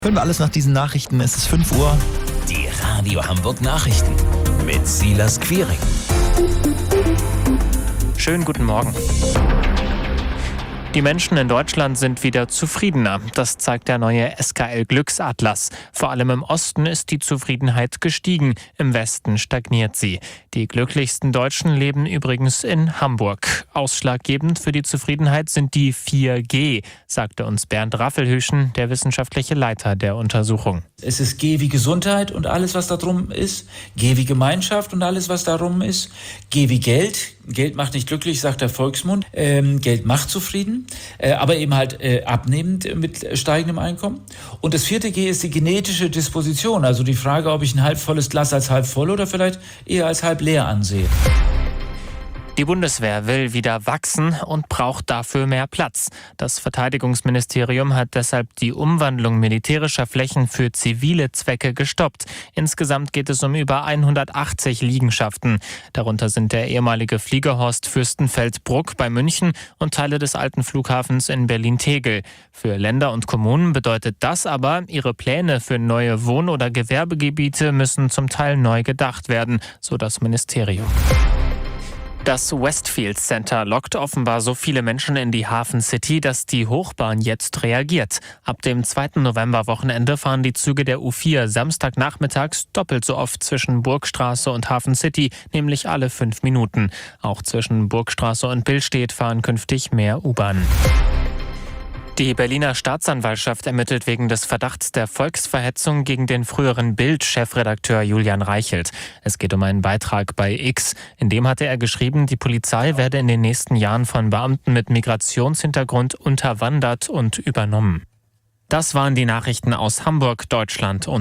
Hören wir alles nach diesen Nachrichten. Es ist 5 Uhr. Die Radio Hamburg Nachrichten mit Silas Quiring. Schönen guten Morgen. Die Menschen in Deutschland sind wieder zufriedener. Das zeigt der neue SKL Glücksatlas. Vor allem im Osten ist die Zufriedenheit gestiegen, im Westen stagniert sie. Die glücklichsten Deutschen leben übrigens in Hamburg. Ausschlaggebend für die Zufriedenheit sind die 4G, sagte uns Bernd Raffelhüschen, der wissenschaftliche Leiter der Untersuchung. Es ist G wie Gesundheit und alles, was da drum ist. G wie Gemeinschaft und alles, was darum ist. G wie Geld. Geld macht nicht glücklich, sagt der Volksmund. Geld macht zufrieden, aber eben halt abnehmend mit steigendem Einkommen. Und das 4. G ist die genetische Disposition, also die Frage, ob ich ein halb volles Glas als halb voll oder vielleicht eher als halb leer ansehe. Die Bundeswehr will wieder wachsen und braucht dafür mehr Platz. Das Verteidigungsministerium hat deshalb die Umwandlung militärischer Flächen für zivile Zwecke gestoppt. Insgesamt geht es um über 180 Liegenschaften. Darunter sind der ehemalige Fliegerhorst Fürstenfeldbruck bei München und Teile des alten Flughafens in Berlin-Tegel. Für Länder und Kommunen bedeutet das aber, ihre Pläne für neue Wohn- oder Gewerbegebiete müssen zum Teil neu gedacht werden, so das Ministerium. Das Westfield Center lockt offenbar so viele Menschen in die Hafen City, dass die Hochbahn jetzt reagiert. Ab dem 2. November-Wochenende fahren die Züge der U4 Samstagnachmittags doppelt so oft zwischen Burgstraße und Hafen City, nämlich alle 5 Minuten. Auch zwischen Burgstraße und Billstedt fahren künftig mehr U-Bahnen. Die Berliner Staatsanwaltschaft ermittelt wegen des Verdachts der Volksverhetzung gegen den früheren Bild-Chefredakteur Julian Reichelt. Es geht um einen Beitrag bei X. In dem hatte er geschrieben, die Polizei werde in den nächsten Jahren von Beamten mit Migrationshintergrund unterwandert und übernommen. Das waren die Nachrichten aus Hamburg, Deutschland und